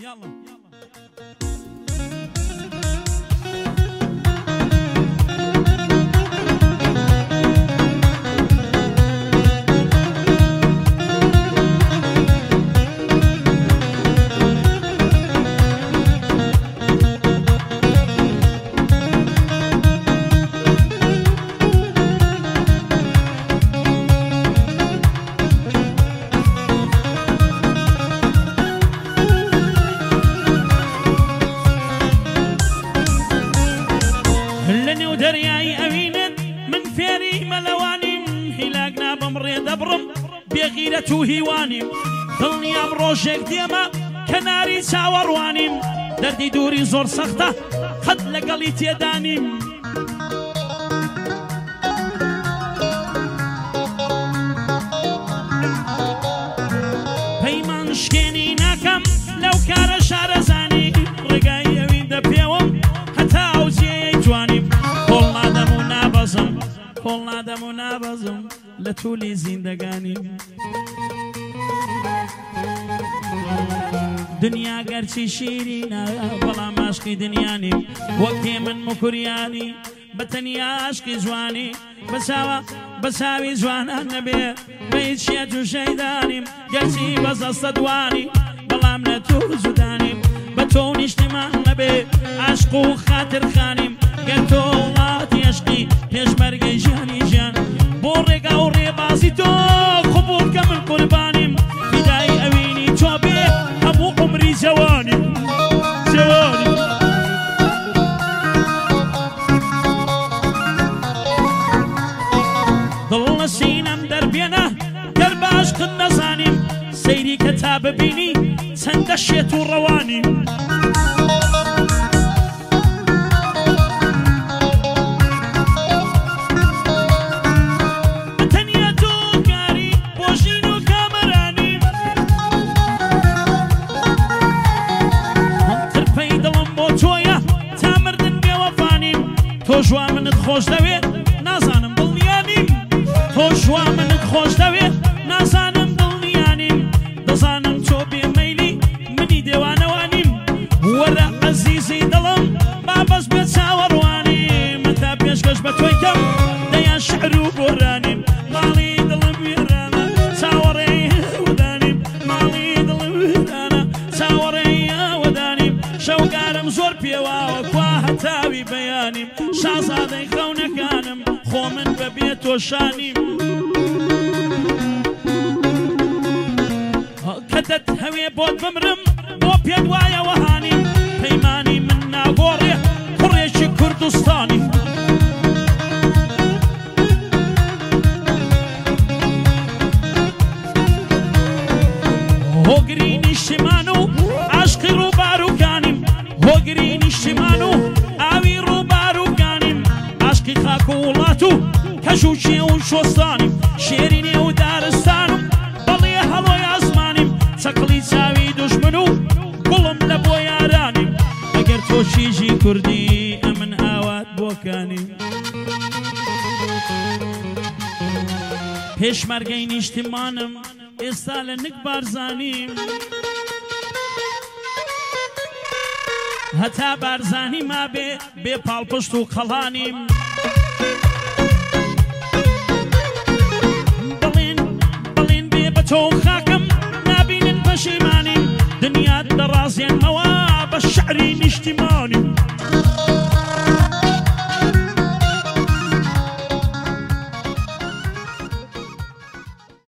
بغيرة هیوانیم دڵنیام ڕۆژێک دێمە کەناری چاوەڕوانیم دەردی دووری زۆر سەختە قەت لەگەڵی تێدانیم پەیمان شکێنی ناکەم لەو کارە شارەزانی ڕێگای ئەویندە پێوەم هەتا ئەو جێیەی جوانیم کۆڵ نادەم و نابەزم لە توولی زیندەگانیم دنیا گەرچی شیرینە بەڵام عاشقی دنیانیم وەک تێ من مکوریانی بەتەنیا عاشقی جوانی بەچاوی جوانان نەبێ بە هیچیە تووشەیدانیم گەرچی بەزەستە دوانی بەڵام لە تۆ زودانیم بە تۆ نیشتمان نەبێ عاشق و خاترخانیم گەر تۆ وڵاتی عشقی پێشمەرگەی ژیانی ژیان بۆ ڕێگا و ڕێبازی تۆ قبوڵ کە من قوربانیم فیدای ئەوینی تۆ بێ هەموو عمری جوانیم دڵ لە سینەم دەربێنە گەر بە عاشقت نەزانیم سەیری کە تا ببینی چەندە شێت و ڕەوانیم تۆ ژوا منت خۆش دەوێت نازانم دڵنیانیم تۆ ژوا منت خۆش دەوێت نازانم دڵنیانیم دەزانم تۆ بێمەیلی منی دێوانەوانیم وەرە عەزیزی دڵم بابەس بێت چاوەڕوانیم تا پێشکەش بە تۆی کەم دەیان شعر و گۆرانیم ماڵی دڵم وێرانە چاوەڕێی وەدانیم ماڵی دڵم وێرانە چاوەڕێی وەدانیم شەوگارم زۆر پێواوە کوا هەتاوی بەیانیم شازادەی خەونەکانم خۆ من بەبێ تۆشانیم کەتت هەوێ بۆت بمرم بۆ پێت وایە وەهانیم پەیمانی من ناگۆڕێ کوڕێکی کوردستانی هۆگری نیشتمان و عاشقی ڕووباروکانیم هۆگری نیشتمان و ئاوی ڕووباروکانیم عاشقی خاک و وڵات و کەژوچیە و شۆستانیم شێرینێ و دارستانم بەڵێ هەڵۆی ئاسمانیم چەقڵی چاوی دوژمن و گوڵم لە بۆ یارانیم ئەگەر تۆ شیژی کوردی ئەمن ئاوات بۆکانیم پێشمەرگەی نیشتمانم ئێستا لە نک بارزانیم هەتا بارزانی ما بێ پاڵپشت و قەڵانیم بڵێن بێ بە تۆ خاکم نابینن پەشیمانیم دنیات دەڕازێنمەوە بە شعری نیشتیمانیم